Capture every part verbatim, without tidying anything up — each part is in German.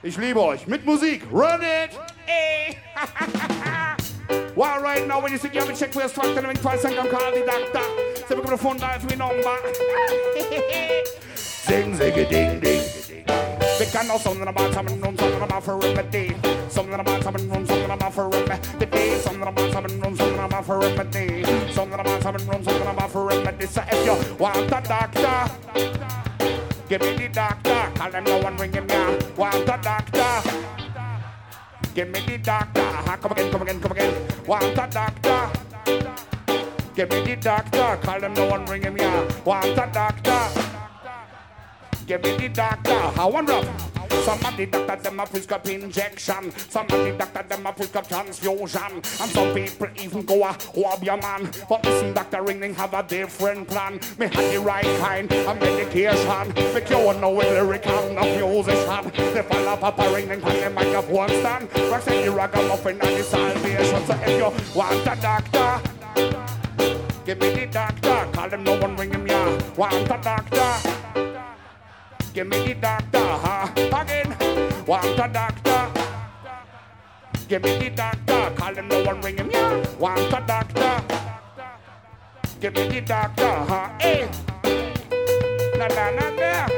Ich liebe euch. Mit Musik. Run it! Ey! Well, right now, when you think you have a check for your structure, then twice and come call the doctor. So we're gonna phone dial for your number. Sing, ziggy, ding, ding. We can know something about something, something about for remedy. Something about something, something about for remedy. Something about something, something about for remedy. Something about something, something about for remedy. So if you want a doctor, give me the doctor. Call them no one ringing ya. Want a doctor? Give me the doctor. Come again, come again, come again. Want a doctor? Give me the doctor. Call them no one ringing me up. Want a doctor? Give me the doctor. I wonder. Some of the doctor them a prescribe injection. Some of the doctor them a prescribe transfusion. And some people even go a rob your man. But listen, Doctor Ringling have a different plan. Me had the right kind of medication. Make you know with lyric and of musician. They fall up Papa Ringling on the microphone stand. Roxanne the ragamuffin and the salvation. So if you want a doctor, give me the doctor. Call them no one ring him, yeah. Want a doctor? Give me the doctor, huh? Again. Want a doctor? Give me the doctor. Call them no one ring him, yeah. Want a doctor? Give me the doctor, huh? Hey. Na na na na.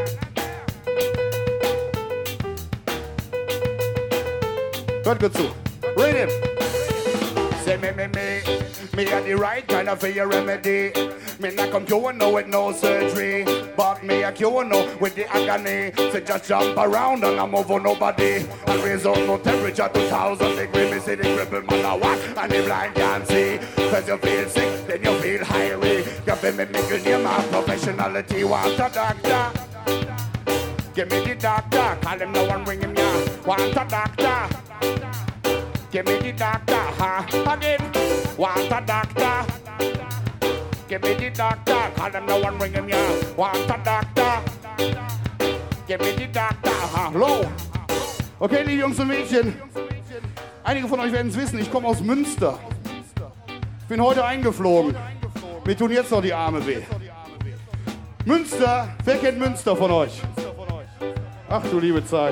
Hört gut zu. Read him. Say me, me, me, me are the right kind of for your remedy. Me not come cure no with no surgery, but me a cure no with the agony. So just jump around and I move on nobody. And raise up no temperature two thousand degrees. Me see the crippled man a walk and the blind can't see. Cause you feel sick, then you feel hungry. You feel me make your my professionality. Want a doctor? Give me the doctor. Call him no one ring him ya. Want a doctor? Give me the doctor, huh? Again, want a doctor? Give me the doctor. Call them no one ring him, yeah. Want a doctor? Give me the doctor, huh? Low. Okay, liebe Jungs und Mädchen. Einige von euch werden es wissen, ich komme aus Münster. Ich bin heute eingeflogen. Mir tun jetzt noch die Arme weh. Münster, wer kennt Münster von euch? Ach du liebe Zeit.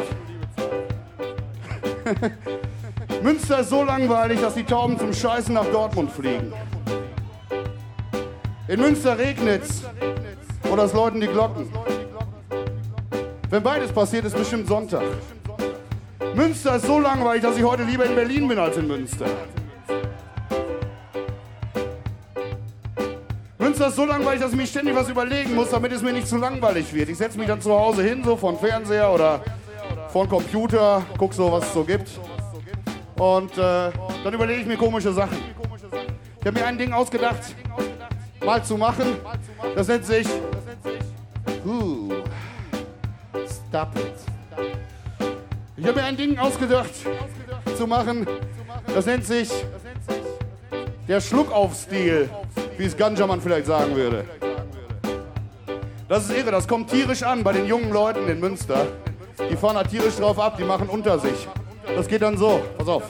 Münster ist so langweilig, dass die Tauben zum Scheißen nach Dortmund fliegen. In Münster regnet's oder es läuten die Glocken. Wenn beides passiert, ist bestimmt Sonntag. Münster ist so langweilig, dass ich heute lieber in Berlin bin als in Münster. Münster ist so langweilig, dass ich mich ständig was überlegen muss, damit es mir nicht zu langweilig wird. Ich setze mich dann zu Hause hin, so vor den Fernseher oder vor den Computer, guck so, was es so gibt. Und äh, dann überlege ich mir komische Sachen. Ich habe mir ein Ding ausgedacht, mal zu machen. Das nennt sich uh, Stop it. Ich habe mir ein Ding ausgedacht zu machen. Das nennt sich der Schluckauf-Stil, wie es Ganjaman vielleicht sagen würde. Das ist irre, das kommt tierisch an bei den jungen Leuten in Münster. Die fahren da tierisch drauf ab, die machen unter sich. Das geht dann so, pass auf.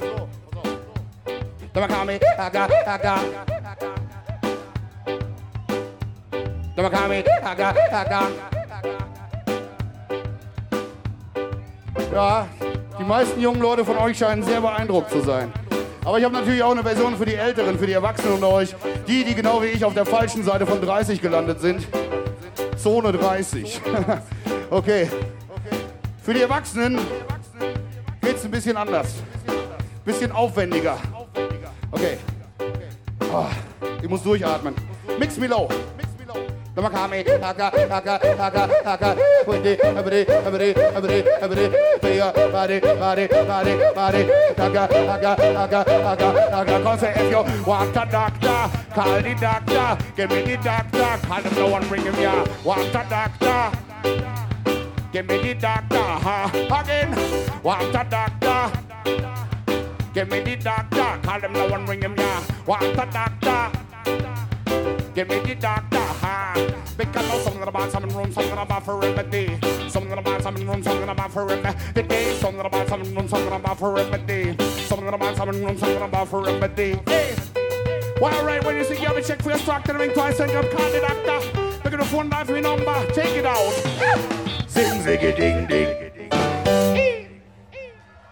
Ja, die meisten jungen Leute von euch scheinen sehr beeindruckt zu sein. Aber ich habe natürlich auch eine Version für die Älteren, für die Erwachsenen unter euch. Die, die genau wie ich auf der falschen Seite von dreißig gelandet sind. Zone dreißig. Okay. Für die Erwachsenen geht's ein bisschen anders. Bisschen aufwendiger. Okay. Oh, ich muss durchatmen. Mix me low. If you want a doctor, call the doctor. Give me the doctor. Call him no one ring him, yeah. Want a doctor? Give me the doctor, huh? Again. Want a doctor? Give me the doctor. Call him no one ring him, yeah. Want a doctor? Give me the doctor, huh? Because I know something about some room, something about for remedy. Something about some room, something about for remedy. Something about some room, something about for remedy. Something about some room, something about for remedy. Hey! Well, alright, when you see you have a check for your stock, then ring twice and come call the doctor. Look at the phone by for your number, take it out. Sing, ziggy, ding, ding.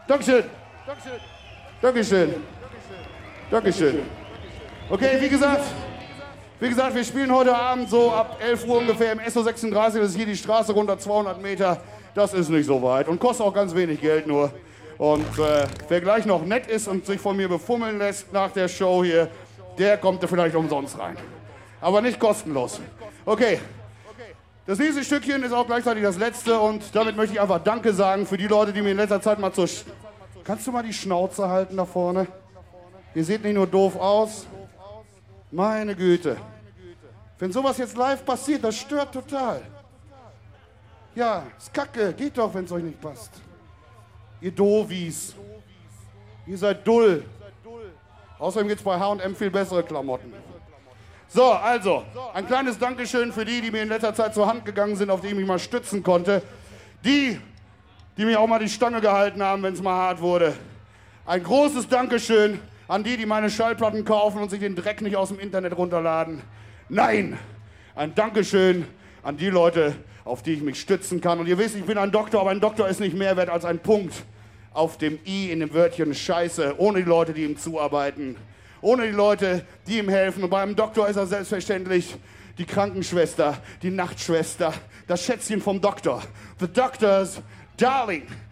Dankeschön. Dankeschön. Dankeschön. Okay, wie gesagt, wie gesagt, wir spielen heute Abend so ab elf Uhr ungefähr im S O sechsunddreißig. Das ist hier die Straße runter, zweihundert Meter. Das ist nicht so weit und kostet auch ganz wenig Geld nur. Und äh, wer gleich noch nett ist und sich von mir befummeln lässt nach der Show hier, der kommt da vielleicht umsonst rein. Aber nicht kostenlos. Okay. Das nächste Stückchen ist auch gleichzeitig das letzte und damit möchte ich einfach Danke sagen für die Leute, die mir in letzter Zeit mal zur... Sch Kannst du mal die Schnauze halten da vorne? Ihr seht nicht nur doof aus. Meine Güte. Wenn sowas jetzt live passiert, das stört total. Ja, ist kacke. Geht doch, wenn es euch nicht passt. Ihr Dovis. Ihr seid dull. Außerdem gibt es bei H und M viel bessere Klamotten. So, also, ein kleines Dankeschön für die, die mir in letzter Zeit zur Hand gegangen sind, auf die ich mich mal stützen konnte. Die, die mir auch mal die Stange gehalten haben, wenn es mal hart wurde. Ein großes Dankeschön an die, die meine Schallplatten kaufen und sich den Dreck nicht aus dem Internet runterladen. Nein, ein Dankeschön an die Leute, auf die ich mich stützen kann. Und ihr wisst, ich bin ein Doktor, aber ein Doktor ist nicht mehr wert als ein Punkt auf dem I in dem Wörtchen Scheiße, ohne die Leute, die ihm zuarbeiten, ohne die Leute, die ihm helfen. Und bei einem Doktor ist er selbstverständlich die Krankenschwester, die Nachtschwester, das Schätzchen vom Doktor. The Doctor's Darling.